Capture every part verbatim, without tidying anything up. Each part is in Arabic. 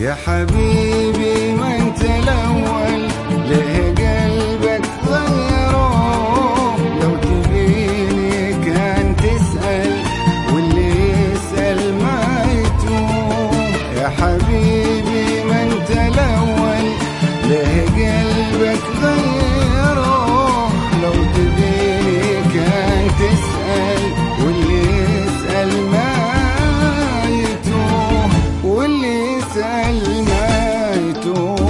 يا حبيبي ما انت الاول، ليه قلبك غيره؟ لو تبيني كان تسأل، واللي يسأل ما يتوه. يا حبيبي ما انت الاول، ليه قلبك غيره؟ لو تبيني كان تسأل، واللي يسأل ما يتوه، واللي يسأل ما يتوه.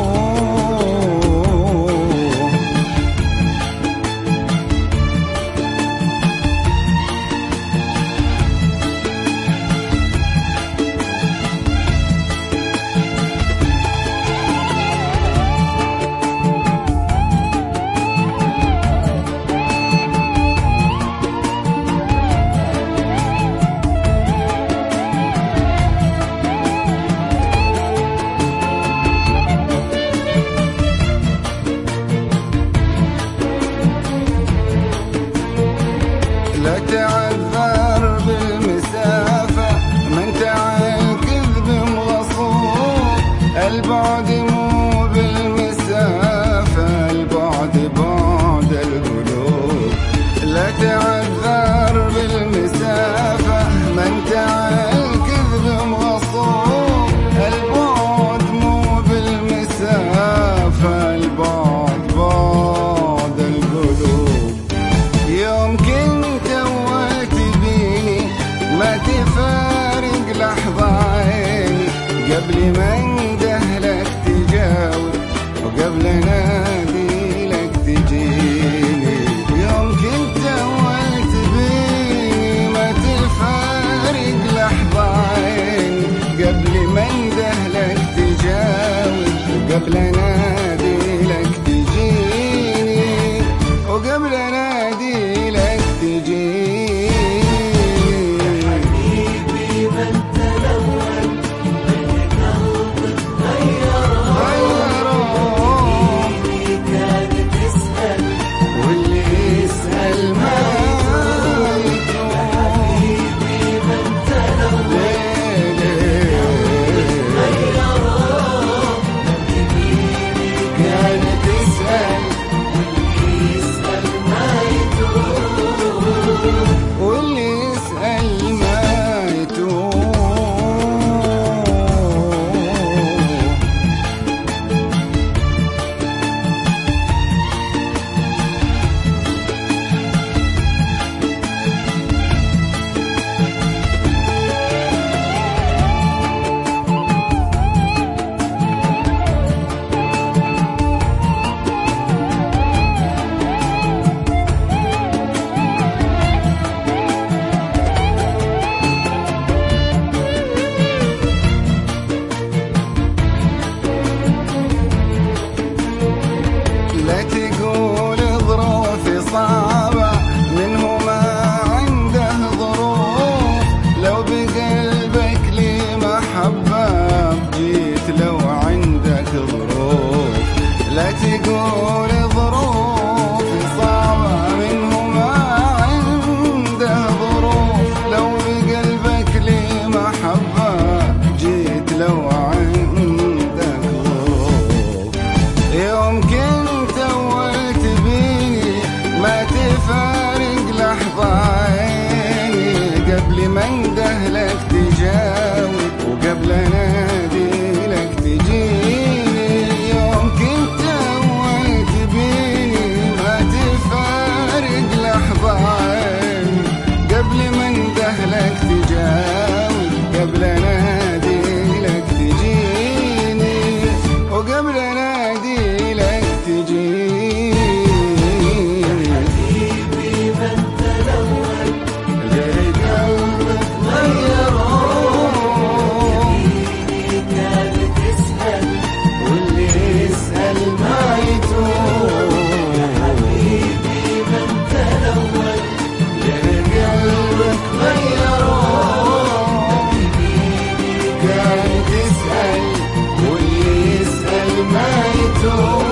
لا تعذر بالمسافة، ما انت عالكذب مغصوب. البعد مو بالمسافة، البعد بعد القلوب. لا تعذر بالمسافة، ما انت عالكذب مغصوب. البعد مو بالمسافة، البعد بعد القلوب. يوم كنت اول تبيني ما تفارق لحظة عيني، قبل ما اندهلك تجاوب، وقبل انادي لك تجيني. يوم كنت اول تبيني ما تفارق لحظة عيني، قبل ما اندهلك تجاوب، وقبل انادي لك تجيني، وقبل انادي لك تجيني. يا حبيبي ما انت الاول، ليه قلبك غيره؟ اللي كان تسأل، واللي يسأل ما يتوه. يا حبيبي ما انت الاول، غيره. كان تسأل، واللي يسأل ما يتوه، واللي يسأل ما يتوه. لا تقول ظروفي صعبة، منه ما عنده ظروف. لو بقلبك لي محبة، جيت لو عندك ظروف. لا تقول ظروفي صعبة، منه ما عنده ظروف. لو بقلبك لي محبة، جيت لو عندك ظروف. يوم كنت اول تبيني ما تفارق لحظة عيني، قبل ما اندهلك تجاوب، وقبل انادي لك تجيني. يوم كنت اول تبيني ما تفارق لحظة عيني، قبل ما اندهلك تجاوب، قبل انادي لك تجيني، وقبل انادي لك تجيني. حبيبي ما انت الاول، ليه قلبك غيره؟ اللي كان تسأل، واللي يسأل ما يتوه. حبيبي ما انت الاول، ليه قلبك غيره؟ كان تسأل، واللي يسأل ما يتوه.